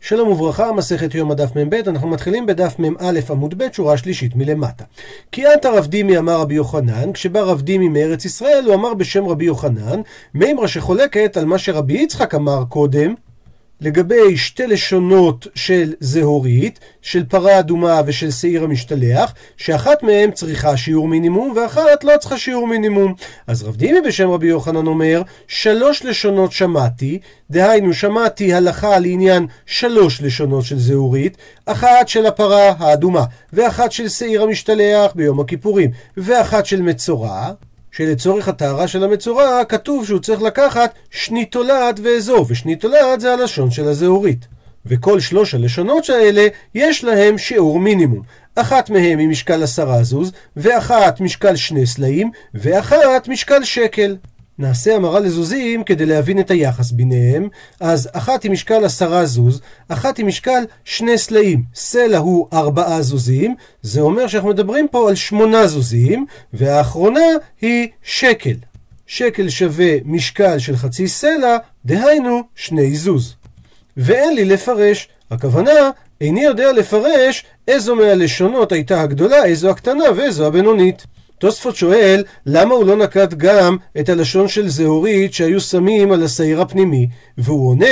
שלום וברכה, מסכת יום הדף מ"ב, אנחנו מתחילים בדף מ"א עמוד ב' שורה שלישית מלמטה. כי עתה רב דימי אמר רבי יוחנן, כשבא רב דימי מארץ ישראל הוא אמר בשם רבי יוחנן, מימרה שחולקת על מה שרבי יצחק אמר קודם, לגבי שתי לשונות של זהורית, של פרה אדומה ושל שעיר המשתלח, שאחת מהם צריכה שיעור מינימום ואחת לא צריכה שיעור מינימום. אז רב דימי בשם רבי יוחנן אומר, 3 לשונות שמעתי, דהיינו שמעתי הלכה לעניין 3 לשונות של זהורית, אחת של הפרה האדומה ואחת של שעיר המשתלח ביום הכיפורים ואחת של מצורע, שלצורך הטהרה של המצורע כתוב שהוא צריך לקחת שני תולעת ואזוב, ושני תולעת זה הלשון של הזהורית. וכל 3 הלשונות האלה יש להם שיעור מינימום. אחת מהם היא משקל 10 זוז, ואחת משקל 2 סלעים, ואחת משקל שקל. נעשה המרה לזוזים כדי להבין את היחס ביניהם. אז אחת היא משקל 10 זוז, אחת היא משקל 2 סלעים. סלע הוא 4 זוזים, זה אומר שאנחנו מדברים פה על 8 זוזים, והאחרונה היא שקל. שקל שווה משקל של חצי סלע, דהיינו 2 זוז. ואין לי לפרש, הכוונה, איני יודע לפרש איזו מהלשונות הייתה הגדולה, איזו הקטנה ואיזו הבינונית. תוספות שואל, למה הוא לא נקט גם את הלשון של זהורית שהיו שמים על השעיר הפנימי? והוא עונה,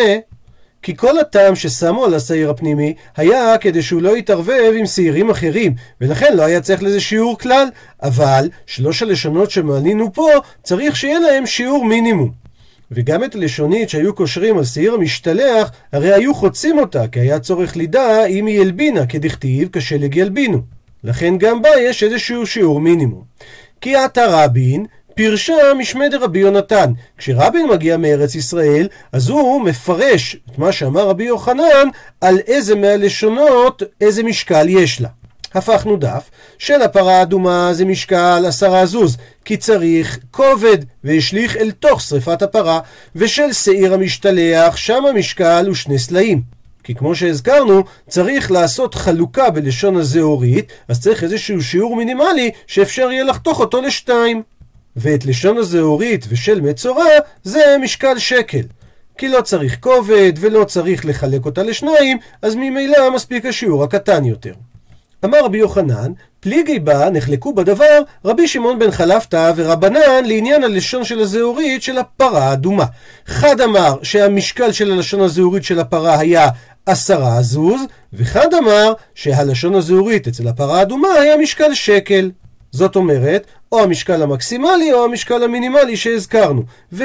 כי כל הטעם ששמו על השעיר הפנימי היה כדי שהוא לא יתערבב עם שעירים אחרים, ולכן לא היה צריך לזה שיעור כלל, אבל 3 הלשונות שמעלינו פה צריך שיהיה להם שיעור מינימום. וגם את הלשונית שהיו קושרים על שעיר המשתלח, הרי היו חוצים אותה, כי היה צורך לידע אם היא ילבינה, כדכתיב כשלג ילבינו. לכן גם בה יש איזשהו שיעור מינימום. כי עתה רבין פירשה משמי דרבי יונתן. כשרבין מגיע מארץ ישראל, אז הוא מפרש את מה שאמר רבי יוחנן על איזה מהלשונות, איזה משקל יש לה. הפכנו דף, של הפרה האדומה זה משקל 10 זוז, כי צריך כובד והשליך אל תוך שריפת הפרה, ושל שעיר המשתלח שם המשקל הוא 2 סלעים. כי כמו שהזכרנו, צריך לעשות חלוקה בלשון הזהורית, אז צריך איזשהו שיעור מינימלי שאפשר יהיה לחתוך אותו ל2. ואת לשון הזהורית ושל מצורע זה משקל שקל. כי לא צריך כובד ולא צריך לחלק אותה ל2, אז ממילא מספיק השיעור הקטן יותר. אמר רבי יוחנן, פליגי בה נחלקו בדבר רבי שמעון בן חלפתא ורבנן לעניין הלשון של הזהורית של הפרה האדומה. אחד אמר שהמשקל של הלשון הזהורית של הפרה היה 10 זוז, וחד אמר שהלשון הזהורית אצל הפרה האדומה היה משקל שקל. זאת אומרת, או המשקל המקסימלי או המשקל המינימלי שהזכרנו.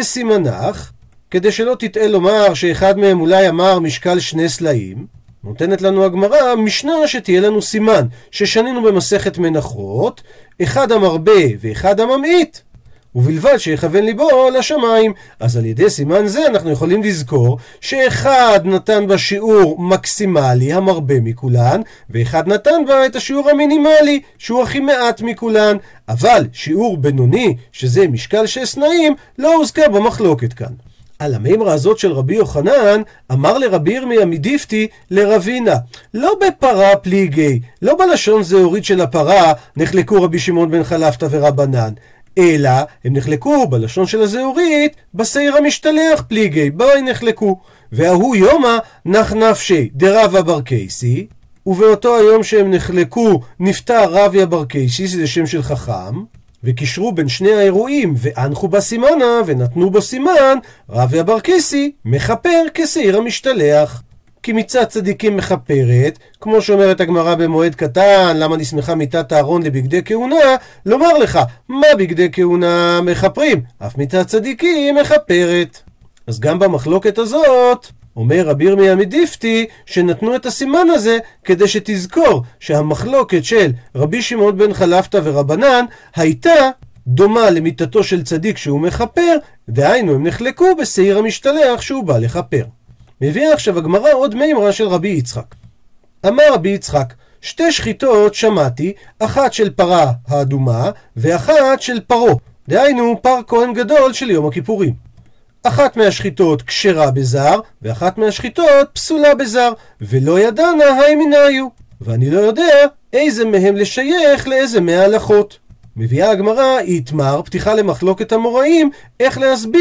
וסימנך, כדי שלא תטעה לומר שאחד מהם אולי אמר משקל 2 סלעים, נותנת לנו הגמרא משנה שתהיה לנו סימן, ששנינו במסכת מנחות, אחד המרבה ואחד הממעיט, ובלבד שיכוון ליבו לשמיים. אז על ידי סימן זה אנחנו יכולים לזכור שאחד נתן בה שיעור מקסימלי המרבה מכולן, ואחד נתן בה את השיעור המינימלי שהוא הכי מעט מכולן, אבל שיעור בינוני שזה משקל 6 סלעים לא הוזכר במחלוקת כאן. על המימרה הזאת של רבי יוחנן אמר לרבי ירמיה מדיפתי לרבינה, לא בפרה פליגי, לא בלשון זהורית של הפרה נחלקו רבי שמעון בן חלפתא ורבנן, אלא הם נחלקו בלשון של הזהורית בשעיר המשתלח פליגי, בואי נחלקו. והוא יומא נח נפשי דרבא בר קייסי, ובאותו היום שהם נחלקו נפטר רביה בר קייסי, זה שם של חכם, וקישרו בין שני האירועים ואנחו בסימנה ונתנו בו סימן, רביה בר קייסי מחפר כשעיר המשתלח. כי מצד צדיקים מחפרת, כמו שאומרת הגמרא במועד קטן, למה נסמכה מיטת הארון לבגדי כהונה, לומר לך, מה בגדי כהונה מחפרים? אף מצד צדיקים מחפרת. אז גם במחלוקת הזאת, אומר רבי ירמיה מדיפתי, שנתנו את הסימן הזה כדי שתזכור שהמחלוקת של רבי שמעון בן חלפתא ורבנן הייתה דומה למיטתו של צדיק שהוא מחפר, דהיינו הם נחלקו בשעיר המשתלח שהוא בא לחפר. מביאה עכשיו הגמרא עוד מימרה של רבי יצחק. אמר רבי יצחק, 2 שחיטות שמעתי, אחת של פרה האדומה ואחת של פרו, דהיינו פר כהן גדול של יום הכיפורים. אחת מהשחיטות כשרה בזר ואחת מהשחיטות פסולה בזר, ולא ידענה הימינאיו, ואני לא יודע איזה מהם לשייך לאיזה מההלכות. מביאה הגמרא איתמר, פתיחה למחלוקת המוראים, איך להסביר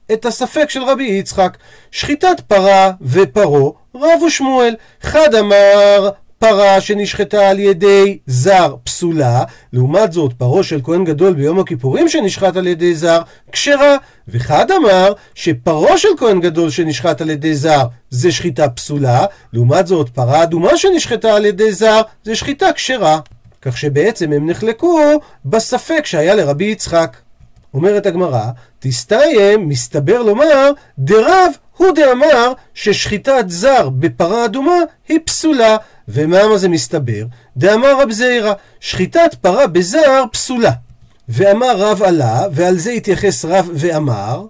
את הספק של רבי יצחק. שחיטת פרה ופרו רבו שמואל. חד אמר פרה שנשחטה על ידי זר פסולה, לעומת זאת פרו של כהן גדול ביום הכיפורים שנשחט על ידי זר כשרה, וחד אמר שפרו של כהן גדול שנשחט על ידי זר זה שחיטה פסולה, לעומת זאת פרה אדומה שנשחטה על ידי זר זה שחיטה כשרה. כך שבעצם הם נחלקו בספק שהיה לרבי יצחק. אומרת הגמרא, תסתיים, מסתבר לומר, דרב הוא דאמר ששחיטת זר בפרה אדומה היא פסולה. ומה זה מסתבר? דאמר רב זעירא, שחיטת פרה בזר פסולה. ואמר רב עלה, ועל זה התייחס רב ואמר,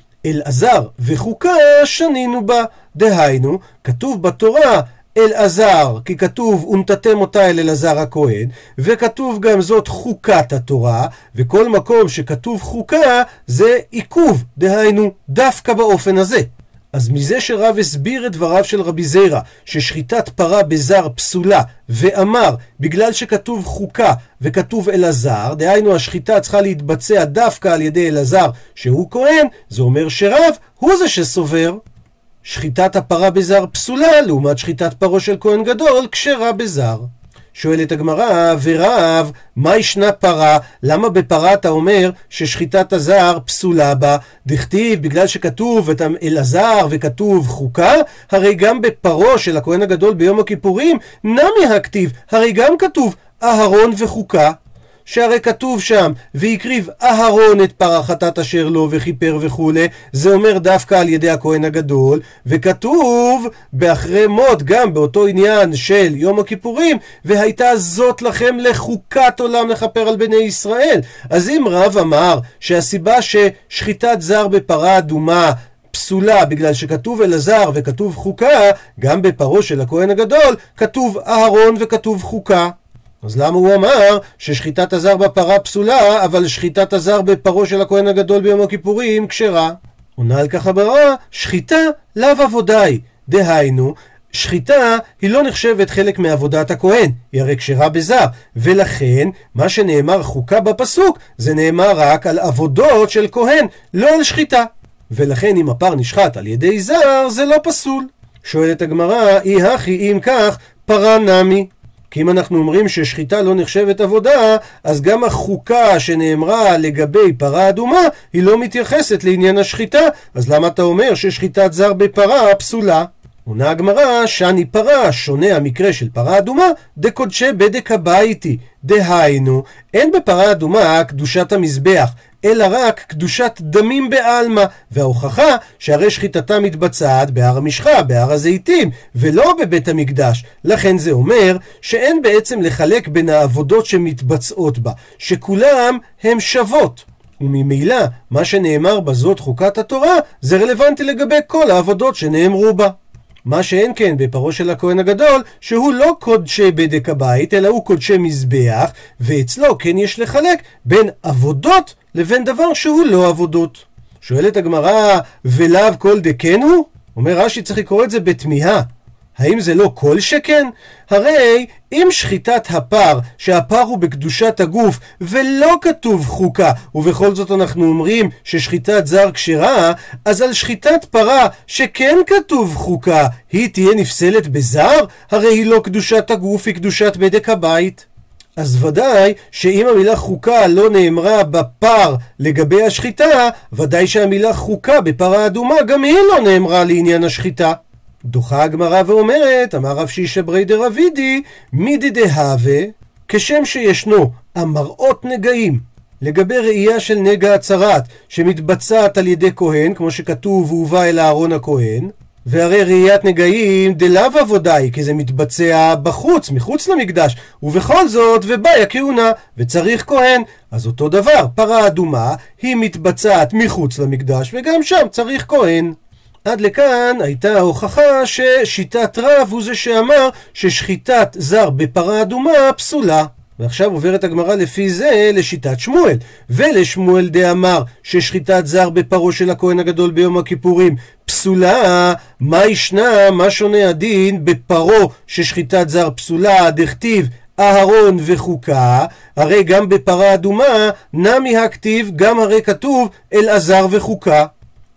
אלעזר וחוקה שנינו בה. דהיינו, כתוב בתורה אלעזר, כי כתוב ונתתם אותה אל אלעזר הכהן, וכתוב גם זאת חוקת התורה, וכל מקום שכתוב חוקה זה עיכוב, דהיינו דווקא באופן הזה. אז מזה שרב הסביר את דבריו של רבי זעירא ששחיטת פרה בזר פסולה, ואמר בגלל שכתוב חוקה וכתוב אלעזר, דהיינו השחיטה צריכה להתבצע דווקא על ידי אלעזר שהוא כהן, זה אומר שרב הוא זה שסובר שחיטת הפרה בזר פסולה, לעומת שחיטת פרו של כהן גדול כשרה בזר. שואלת הגמרא, ורב, מה ישנה פרה? למה בפרה אתה אומר ששחיטת הזר פסולה בה? דכתיב בגלל שכתוב את אלעזר וכתוב חוקה, הרי גם בפרו של הכהן הגדול ביום הכיפורים נמי הכתיב, הרי גם כתוב אהרון וחוקה, שהרי כתוב שם ויקריב אהרון את פרה חטאת אשר לו וכיפר וכו', זה אומר דווקא על ידי הכהן הגדול, וכתוב באחרי מות גם באותו עניין של יום הכיפורים, והייתה זאת לכם לחוקת עולם לכפר על בני ישראל. אז אם רב אמר שהסיבה ששחיטת זר בפרה אדומה פסולה בגלל שכתוב אלעזר וכתוב חוקה, גם בפרו של הכהן הגדול כתוב אהרון וכתוב חוקה. אז למה הוא אמר ששחיטת הזר בפרה פסולה, אבל שחיטת הזר בפרו של הכהן הגדול ביום הכיפורים כשרה? עונה על כך הבררה, שחיטה לאו עבודאי. דהיינו, שחיטה היא לא נחשבת חלק מעבודת הכהן, היא הרי כשרה בזר, ולכן מה שנאמר חוקה בפסוק זה נאמר רק על עבודות של כהן, לא על שחיטה. ולכן אם הפר נשחט על ידי זר זה לא פסול. שואלת הגמרא, אי הכי אם כך פרה נמי. כי אם אנחנו אומרים ששחיטה לא נחשבת עבודה, אז גם החוקה שנאמרה לגבי פרה אדומה היא לא מתייחסת לעניין השחיטה, אז למה אתה אומר ששחיטת זר בפרה פסולה? עונה הגמרא, שאני פרה, שונה המקרה של פרה אדומה, דקודשי בדק הביתי. דהיינו, אין בפרה אדומה קדושת המזבח, אלא רק קדושת דמים בעלמא, וההוכחה שהרי שחיטתה מתבצעת בהר המשחה, בהר הזיתים, ולא בבית המקדש. לכן זה אומר שאין בעצם לחלק בין העבודות שמתבצעות בה, שכולם הם שוות. וממילא מה שנאמר בזאת חוקת התורה זה רלוונטי לגבי כל העבודות שנאמרו בה. מה שאין כן בפרו של הכהן הגדול, שהוא לא קודשי בדק הבית, אלא הוא קודשי מזבח, ואצלו כן יש לחלק בין עבודות לבין דבר שהוא לא עבודות. שואלת הגמרא, ולאו כל דקן הוא? אומר רש"י, צריך לקרוא את זה בתמיהה. האם זה לא כל שכן? הרי אם שחיטת הפר, שהפר הוא בקדושת הגוף ולא כתוב חוקה, ובכל זאת אנחנו אומרים ששחיטת זר כשרה, אז על שחיטת פרה שכן כתוב חוקה, היא תהיה נפסלת בזר? הרי היא לא קדושת הגוף, היא קדושת בדק הבית. אז ודאי שאם המילה חוקה לא נאמרה בפר לגבי השחיטה, ודאי שהמילה חוקה בפרה אדומה גם היא לא נאמרה לעניין השחיטה. דוחה הגמרא ואומרת, אמר רב שישא ברי דרבידי, מידי דהווה, כשם שישנו המראות נגעים לגבי ראייה של נגע הצרת שמתבצעת על ידי כהן, כמו שכתוב והובא אל אהרון הכהן, והרי ראיית נגעים דלאו עבודאי, כי זה מתבצע בחוץ, מחוץ למקדש, ובכל זאת ובאי הכהונה וצריך כהן. אז אותו דבר, פרה אדומה היא מתבצעת מחוץ למקדש וגם שם צריך כהן. עד לכאן הייתה ההוכחה ששיטת רב הוא זה שאמר ששחיטת זר בפרה אדומה פסולה. ועכשיו עוברת הגמרא לפי זה לשיטת שמואל, ולשמואל דאמר ששחיטת זר בפרו של הכהן הגדול ביום הכיפורים פסולה. מה ישנה, מה שונה הדין בפרו ששחיטת זר פסולה? דכתיב אהרון וחוקה, הרי גם בפרה אדומה נמי הכתיב, גם הרי כתוב אלעזר וחוקה.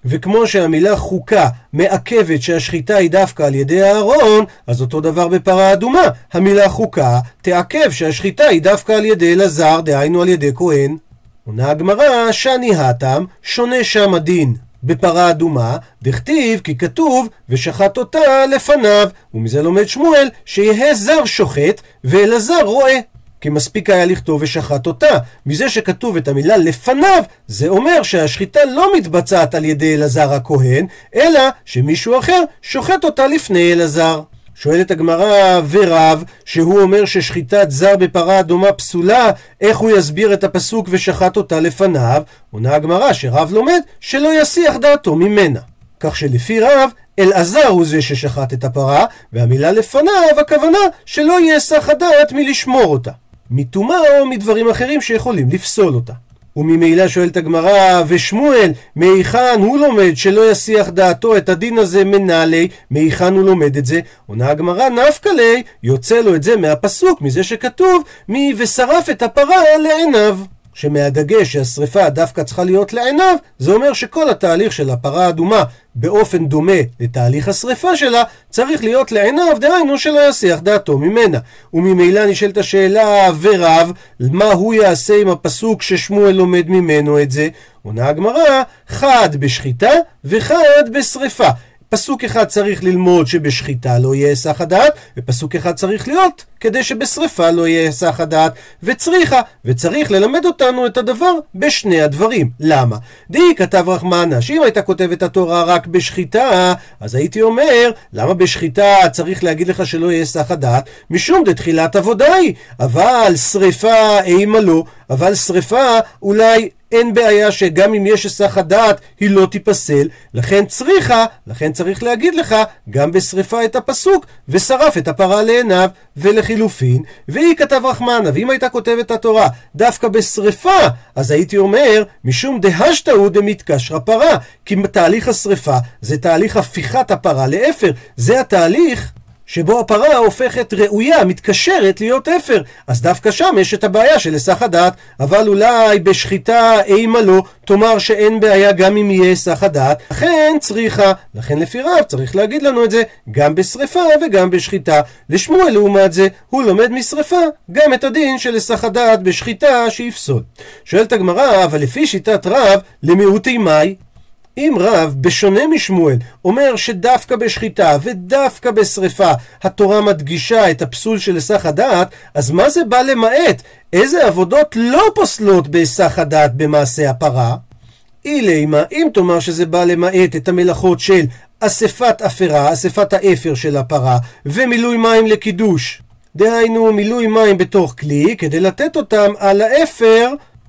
וכמו שהמילה חוקה מעכבת שהשחיטה היא דווקא על ידי הארון, אז אותו דבר בפרה אדומה. המילה חוקה תעכב שהשחיטה היא דווקא על ידי אלעזר, דהיינו על ידי כהן. עונה הגמרא, שני הטעם, שונה שם הדין. בפרה אדומה דכתיב כי כתוב ושחט אותה לפניו, ומזה לומד שמואל שיהיה זר שוחט ואלעזר רואה. כי מספיק היה לכתוב ושחט אותה. מזה שכתוב את המילה לפניו, זה אומר שהשחיטה לא מתבצעת על ידי אלעזר הכהן, אלא שמישהו אחר שוחט אותה לפני אלעזר. שואלת הגמרא, ורב שהוא אומר ששחיטת זר בפרה אדומה פסולה, איך הוא יסביר את הפסוק ושחט אותה לפניו? עונה הגמרא שרב לומד שלא יסיח דעתו ממנה. כך שלפי רב, אלעזר הוא זה ששחט את הפרה, והמילה לפניו הכוונה שלא יסח הדעת מלשמור אותה, מטומאה או מדברים אחרים שיכולים לפסול אותה. וממילא שואלת הגמרא, ושמואל מהיכן הוא לומד שלא יסיח דעתו את הדין הזה מנהלי? מהיכן הוא לומד את זה? עונה הגמרא, נפקא ליה, יוצא לו את זה מהפסוק, מזה שכתוב מי ושרף את הפרה לעיניו. שמהדגש שהשריפה דווקא צריכה להיות לעיניו, זה אומר שכל התהליך של הפרה האדומה באופן דומה לתהליך השריפה שלה צריך להיות לעיניו, דהיינו שלא יסיח דעתו ממנה. וממילא נשאלת השאלה, ורב מה הוא יעשה עם הפסוק ששמואל לומד ממנו את זה? עונה הגמרא, חד בשחיטה וחד בשריפה. פסוק אחד צריך ללמוד שבשחיטה לא יהיה היסח הדעת, ופסוק אחד צריך להיות כדי שבשריפה לא יהיה היסח הדעת, וצריך ללמד אותנו את הדבר בשני הדברים. למה? די כתב רחמנה, שאם הייתה כותבת התורה רק בשחיטה, אז הייתי אומר, למה בשחיטה צריך להגיד לך שלא יהיה היסח הדעת? משום דתחילת עבודה היא, אבל שריפה אימה לא, אבל שריפה אולי אין בעיה שגם אם יש היסח הדעת היא לא תיפסל, לכן צריך להגיד לך גם בשריפה את הפסוק ושרף את הפרה לעיניו. ולחילופין, והיא כתב רחמנה, ואם הייתה כותבת התורה דווקא בשריפה, אז הייתי אומר משום דהשתהו דמתקשרה פרה, כי תהליך השריפה זה תהליך הפיכת הפרה לאפר, זה התהליך שבו הפרה הופכת ראויה, מתקשרת להיות אפר, אז דווקא שם יש את הבעיה של היסח הדעת. אבל אולי בשחיטה אימה לא, תאמר שאין בעיה גם אם יהיה היסח הדעת, לכן לפי רב צריך להגיד לנו את זה גם בשריפה וגם בשחיטה. לשמואל לעומת זה, הוא לומד משריפה גם את הדין של היסח הדעת בשחיטה שיפסול. שואלת הגמרא, אבל לפי שיטת רב למיעוטי מאי? אם רב בשונה משמואל אומר שדווקא בשחיטה ודווקא בשריפה התורה מדגישה את הפסול של היסח הדעת, אז מה זה בא למעט? איזה עבודות לא פוסלות בהיסח הדעת במעשה הפרה? אילימה, אם תאמר שזה בא למעט את המלאכות של אספת אפרה, אספת האפר של הפרה, ומילוי מים לקידוש, דהיינו מילוי מים בתוך כלי כדי לתת אותם על האפר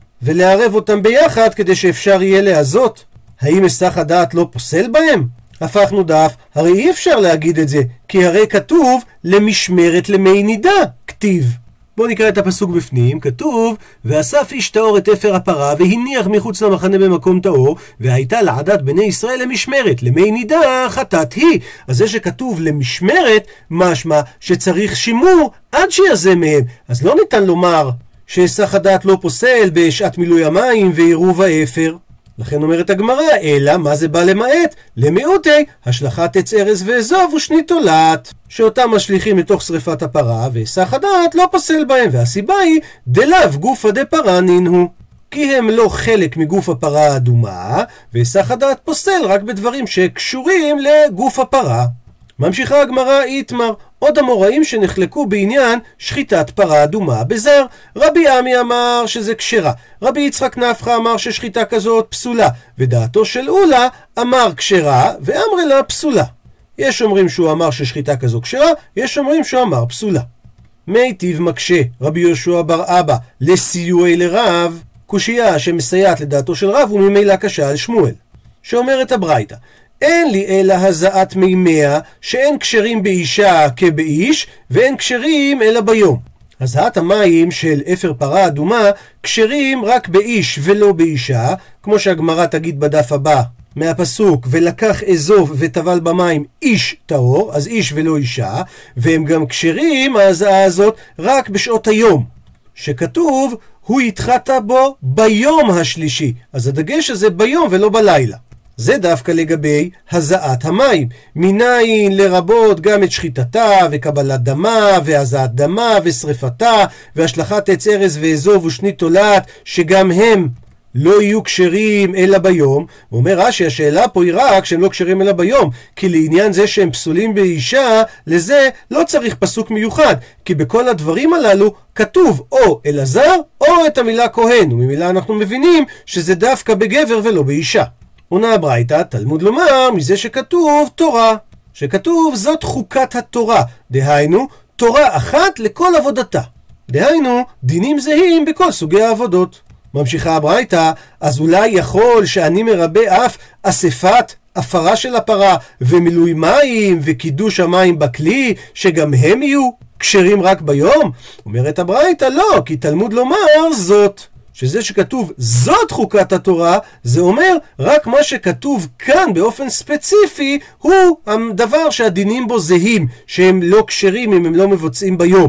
ולערב אותם ביחד כדי שאפשר יהיה להזות, האם היסח הדעת לא פוסל בהם? הפכנו דף, הרי אי אפשר להגיד את זה, כי הרי כתוב למשמרת למי נידה, כתיב. בואו נקרא את הפסוק בפנים, כתוב ואסף איש טהור את אפר הפרה והניח מחוץ למחנה במקום טהור, והייתה לעדת בני ישראל למשמרת, למי נידה חטאת היא. אז זה שכתוב למשמרת משמע שצריך שימור עד שיזם מהם, אז לא ניתן לומר שהיסח הדעת לא פוסל בשעת מילוי המים ועירוב האפר. לכן אומרת הגמרא, אלא מה זה בא למעט? למיעוטי, השלכת עץ ארז ואזוב ושני תולעת, שאותם משליכים מתוך שריפת הפרה, והיסח הדעת לא פוסל בהם, והסיבה היא דלאו גופא דפרה נינו, כי הם לא חלק מגוף הפרה האדומה, והיסח הדעת פוסל רק בדברים שקשורים לגוף הפרה. ממשיכה הגמרא, איתמר, עוד המוראים שנחלקו בעניין שחיטת פרה אדומה בזר. רבי עמי אמר שזה כשרה, רבי יצחק נפחא אמר ששחיטה כזאת פסולה, ודעתו של אולה אמר כשרה ואמר לה פסולה. יש אומרים שהוא אמר ששחיטה כזו כשרה, יש אומרים שהוא אמר פסולה. מיטיב מקשה רבי יהושע בר אבא לסיועי לרב, קושייה שמסייעת לדעתו של רב וממילא קשה על שמואל, שאומרת הברייתא, אין לי אלא הזעת מימיה, שאין כשרים באישה כבאיש, ואין כשרים אלא ביום. הזעת המים של אפר פרה אדומה כשרים רק באיש ולא באישה, כמו שהגמרא תגיד בדף הבא מהפסוק ולקח אזוב וטבל במים איש טהור, אז איש ולא אישה, והם גם כשרים ההזעה הזאת רק בשעות היום, שכתוב הוא יתחת בו ביום השלישי, אז הדגש הזה ביום ולא בלילה. זה דווקא לגבי הזעת המים. מניין לרבות גם את שחיטתה וקבלת דמה והזעת דמה ושריפתה והשלכת עץ ארז ואזוב ושנית תולעת, שגם הם לא יהיו כשרים אלא ביום. הוא אומר רש"י, השאלה פה היא רק שהם לא כשרים אלא ביום, כי לעניין זה שהם פסולים באישה, לזה לא צריך פסוק מיוחד, כי בכל הדברים הללו כתוב או אלעזר או את המילה כהן, וממילה אנחנו מבינים שזה דווקא בגבר ולא באישה. עונה הברייתא, תלמוד לומר מזה שכתוב תורה, שכתוב זאת חוקת התורה, דהיינו תורה אחת לכל עבודתה, דהיינו דינים זהים בכל סוגי העבודות. ממשיכה הברייתא, אז אולי יכול שאני מרבה אף אספת הפרה של הפרה ומילוי מים וקידוש המים בכלי, שגם הם יהיו כשרים רק ביום? אומרת הברייתא, לא, כי תלמוד לומר זאת, שזה שכתוב זאת חוקת התורה, זה אומר רק מה שכתוב כאן באופן ספציפי הוא הדבר שהדינים בו זהים, שהם לא כשרים אם הם לא מבוצעים ביום,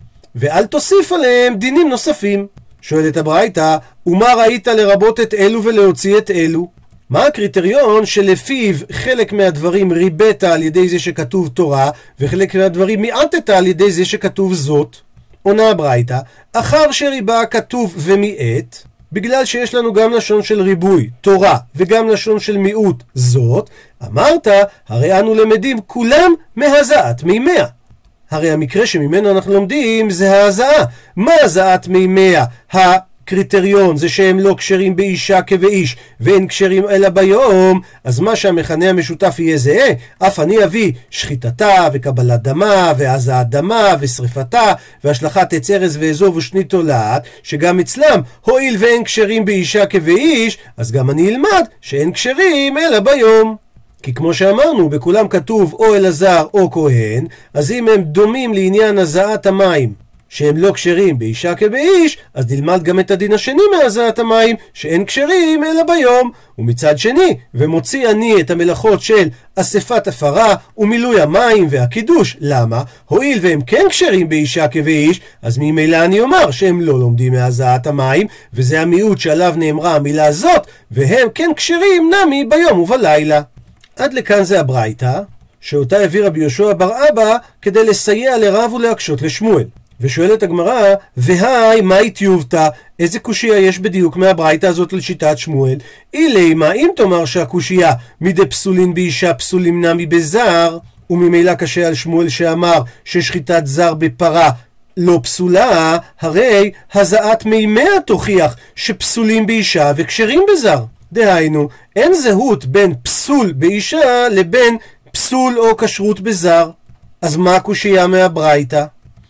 ואל תוסיף עליהם דינים נוספים. שואלת הברייתא, ומה ראית לרבות את אלו ולהוציא את אלו? מה הקריטריון שלפיו חלק מהדברים ריבית על ידי זה שכתוב תורה, וחלק מהדברים מיעטת על ידי זה שכתוב זאת? עונה הברייתא, אחר שריבה כתוב ומיעט, בגלל שיש לנו גם לשון של ריבוי, תורה, וגם לשון של מיעוט, זאת, אמרת, הרי אנו למדים כולם מהזעת מימיה. הרי המקרה שממנו אנחנו לומדים זה ההזעה. מה הזעת מימיה? הקריטריון זה שהם לא כשרים באישה כבאיש ואין כשרים אלא ביום, אז מה שהמכנה המשותף יהיה זהה. אף אני אביא שחיטתה וקבלת דמה והזעת דמה ושריפתה והשלכת עץ ארז ואזוב ושנית תולעת, שגם אצלם הואיל ואין כשרים באישה כבאיש, אז גם אני אלמד שאין כשרים אלא ביום. כי כמו שאמרנו, בכולם כתוב או אלעזר או כהן, אז אם הם דומים לעניין הזעת המים, שהם לא כשרים באישה כבאיש, אז נלמד גם את הדין השני מהזעת המים, שאין כשרים אלא ביום. ומצד שני, ומוציא אני את המלאכות של אספת הפרה ומילוי המים והקידוש. למה? הואיל והם כן כשרים באישה כבאיש, אז ממילא אני אומר שהם לא לומדים מהזעת המים, וזה המיעוט שעליו נאמרה המילה הזאת, והם כן כשרים נמי ביום ובלילה. עד לכאן זה הברייתא, שאותה הביא רבי יהושע בר אבא כדי לסייע לרב ולהקשות לשמואל. ושואלת הגמרא, והי מהי טיובתא? איזה קושיה יש בדיוק מהברייתא הזאת לשיטת שמואל? אילי מה אם תאמר שהקושיה מדי פסולין באישה פסולים נמי בזר, וממילא קשה על שמואל שאמר ששחיטת זר בפרה לא פסולה, הרי הזעת מימיה תוכיח שפסולים באישה וכשרים בזר. דהיינו, אין זהות בין פסול באישה לבין פסול או כשרות בזר. אז מה הקושיה מהברייתא?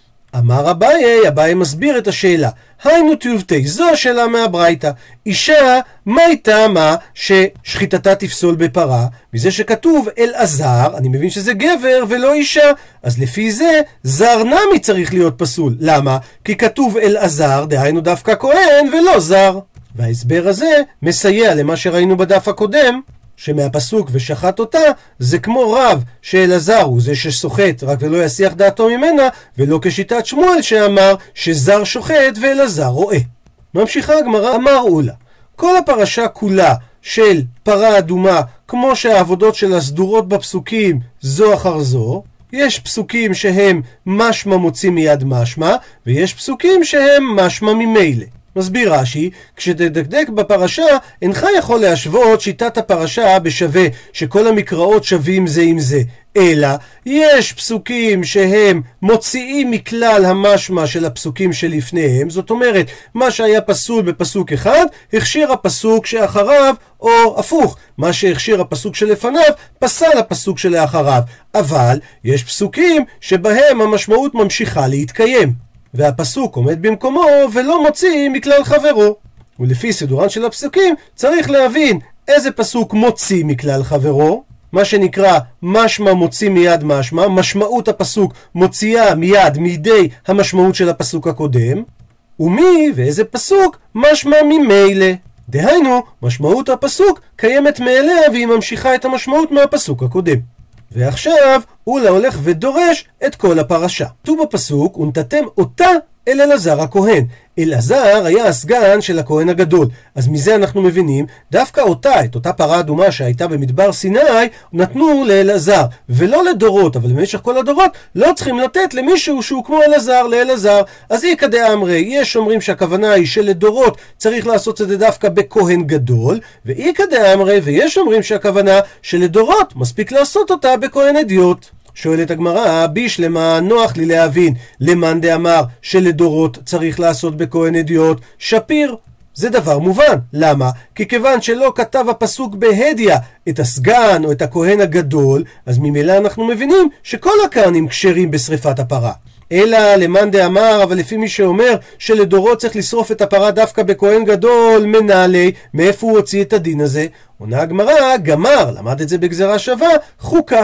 אמר אביי, אביי מסביר את השאלה. היינו טיובתי, זו השאלה מהברייתא. אישה, מה טעמה ששחיטתה תפסול בפרה? מזה שכתוב אלעזר, אני מבין שזה גבר ולא אישה, אז לפי זה זר נמי צריך להיות פסול. למה? כי כתוב אלעזר, דהיינו דווקא כהן ולא זר. וההסבר הזה מסייע למה שראינו בדף הקודם, שמהפסוק ושחט אותה זה כמו רב שאלעזר הוא זה ששוחט רק ולא יסיח דעתו ממנה, ולא כשיטת שמואל שאמר שזר שוחט ואלעזר רואה. ממשיכה הגמרא, אמר אולה, כל הפרשה כולה של פרה אדומה, כמו שהעבודות שלה סדורות בפסוקים זו אחר זו, יש פסוקים שהם משמע מוציא מיד משמע, ויש פסוקים שהם משמע ממילא. מסביר רש"י, כשתדקדק בפרשה אינך יכול להשוות שיטת הפרשה בשווה שכל המקראות שווים זה עם זה, אלא יש פסוקים שהם מוציאים מכלל המשמע של הפסוקים שלפניהם, זאת אומרת מה שהיה פסול בפסוק אחד הכשיר הפסוק שאחריו, או הפוך, מה שהכשיר הפסוק שלפניו פסל הפסוק שלאחריו. אבל יש פסוקים שבהם המשמעות ממשיכה להתקיים והפסוק עומד במקומו ולא מוציא מכלל חברו. ולפי סדורן של הפסוקים צריך להבין איזה פסוק מוציא מכלל חברו, מה שנקרא משמע מוציא מיד משמע, משמעות הפסוק מוציאה מיד מידי המשמעות של הפסוק הקודם, ומי ואיזה פסוק משמע ממילא, דהיינו משמעות הפסוק קיימת מאליה והיא ממשיכה את המשמעות מהפסוק הקודם. ועכשיו אולה הולך ודורש את כל הפרשה. כתוב בפסוק ונתתם אותה אל אלעזר הכהן. אלעזר היה הסגן של הכהן הגדול. אז מזה אנחנו מבינים, דווקא את אותה פרה אדומה שהייתה במדבר סיני, נתנו לאלעזר, ולא לדורות, אבל במשך כל הדורות לא צריכים לתת למישהו שהוא כמו אלעזר, לאלעזר. אז איכא דאמרי, יש אומרים שהכוונה היא שלדורות צריך לעשות את זה דווקא בכהן גדול, ואיכא דאמרי, ויש אומרים שהכוונה שלדורות מספיק לעשות אותה בכהן אדיוט. שואלת הגמרא, בישלמה נוח לי להבין, למאן דאמר שלדורות צריך לעשות בכהן אדיוט שפיר. זה דבר מובן. למה? כי כיוון שלא כתב הפסוק בהדיא את הסגן או את הכהן הגדול, אז ממילא אנחנו מבינים שכל הכהנים כשרים בשריפת הפרה. אלא למאן דאמר, אבל לפי מי שאומר שלדורות צריך לשרוף את הפרה דווקא בכהן גדול, מנהלי, מאיפה הוא הוציא את הדין הזה? עונה הגמרא, גמר, למד את זה בגזרה שווה, חוקה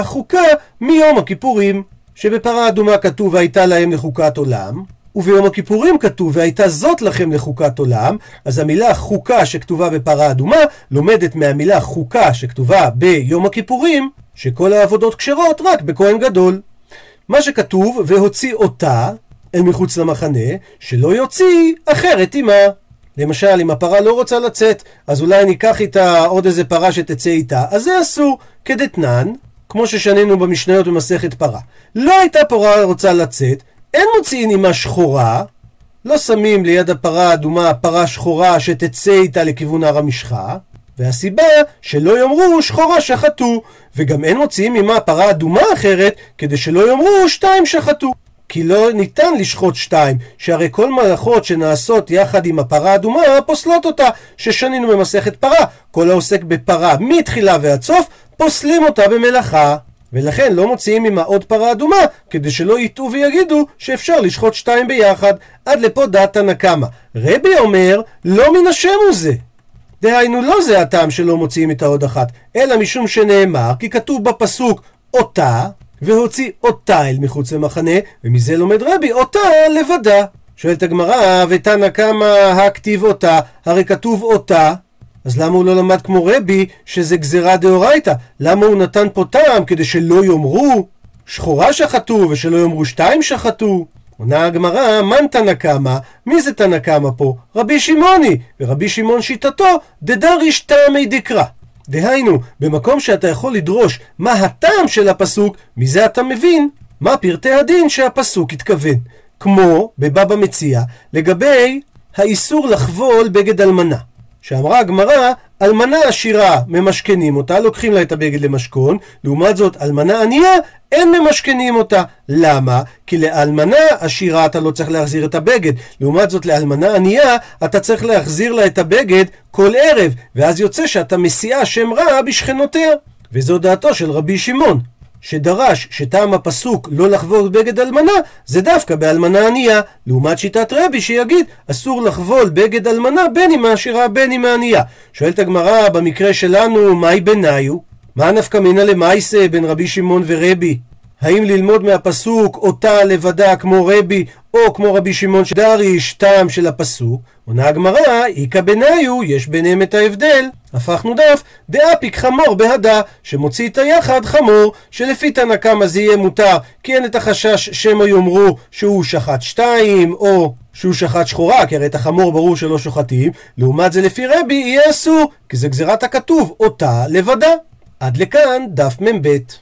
מיום הכיפורים, שבפרה אדומה כתוב והייתה להם לחוקת עולם, וביום הכיפורים כתוב והייתה זאת לכם לחוקת עולם. אז המילה חוקה שכתובה בפרה אדומה לומדת מהמילה חוקה שכתובה ביום הכיפורים, שכל העבודות כשרות רק בכהן גדול. מה שכתוב והוציא אותה אל מחוץ למחנה, שלא יוציא אחרת עמה. למשל, אם הפרה לא רוצה לצאת, אז אולי ניקח איתה עוד איזה פרה שתצא איתה, אז זה אסור. כדתנן, כמו ששנינו במשניות במסכת פרה, לא הייתה פרה רוצה לצאת, אין מוציאים עמה שחורה, לא שמים ליד הפרה האדומה פרה שחורה שתצא איתה לכיוון הר המשחה, והסיבה שלא יאמרו שחורה שחטו, וגם אין מוציאים עמה פרה אדומה אחרת כדי שלא יאמרו שתיים שחטו, כי לא ניתן לשחוט שתיים, שהרי כל מלאכות שנעשות יחד עם הפרה האדומה פוסלות אותה, ששנינו במסכת פרה, כל העוסק בפרה מתחילה ועד סוף פוסלים אותה במלאכה, ולכן לא מוציאים עמה עוד פרה אדומה כדי שלא יטעו ויגידו שאפשר לשחוט שתיים ביחד. עד לפה דעת תנא קמא. רבי אומר לא מן השם הוא זה, דהיינו לא זה הטעם שלא מוציאים את העוד אחת, אלא משום שנאמר, כי כתוב בפסוק אותה, והוציא אותה אל מחוץ למחנה, ומזה לומד רבי אותה לבדה. שואלת הגמרא, ותנא קמא הכתיב אותה, הרי כתוב אותה, אז למה הוא לא למד כמו רבי שזה גזירה דאורייתא? למה הוא נתן פה טעם כדי שלא יאמרו שחורה שחטו ושלא יאמרו שתיים שחטו? עונה הגמרא, מן תנא קמא? מי זה תנא קמא פה? רבי שמעוני, ורבי שמעון שיטתו דדריש טעמי דקרא. דהיינו, במקום שאתה יכול לדרוש מה הטעם של הפסוק, מזה אתה מבין מה פרטי הדין שהפסוק התכוון. כמו בבבא מציעא לגבי האיסור לחבול בגד אלמנה, שאמרה הגמרא, אלמנה עשירה ממשכנים אותה, לוקחים לה את הבגד למשכון, לעומת זאת אלמנה ענייה אין ממשכנים אותה. למה? כי לאלמנה עשירה אתה לא צריך להחזיר את הבגד, לעומת זאת לאלמנה ענייה אתה צריך להחזיר לה את הבגד כל ערב, ואז יוצא שאתה מסיעה שם רע בשכנותיה. וזו דעתו של רבי שמעון, שדרש שטעם הפסוק לא לחבול בגד אלמנה זה דווקא באלמנה ענייה, לעומת שיטת רבי שיגיד אסור לחבול בגד אלמנה בין אם העשירה בין אם הענייה. שואלת הגמרא, במקרה שלנו מהי ביניו? מה נפקא מינה למעשה בין רבי שמעון ורבי? האם ללמוד מהפסוק אותה לבדה כמו רבי, או כמו רבי שמעון שדריש טעם של הפסוק? עונה הגמרא, איכא ביניו, יש ביניהם את ההבדל. הפכנו דף, דאפיק חמור בהדה, שמוציא את היחד חמור, שלפי תנא קמא זה יהיה מותר, כי אין את החשש שמא יאמרו שהוא שחט שתיים, או שהוא שחט שחורה, כי הרי את החמור ברור שלא שוחטים. לעומת זה לפי רבי יהיה אסור, כי זה גזירת הכתוב אותה לבדה. עד לכאן דף מ"ב.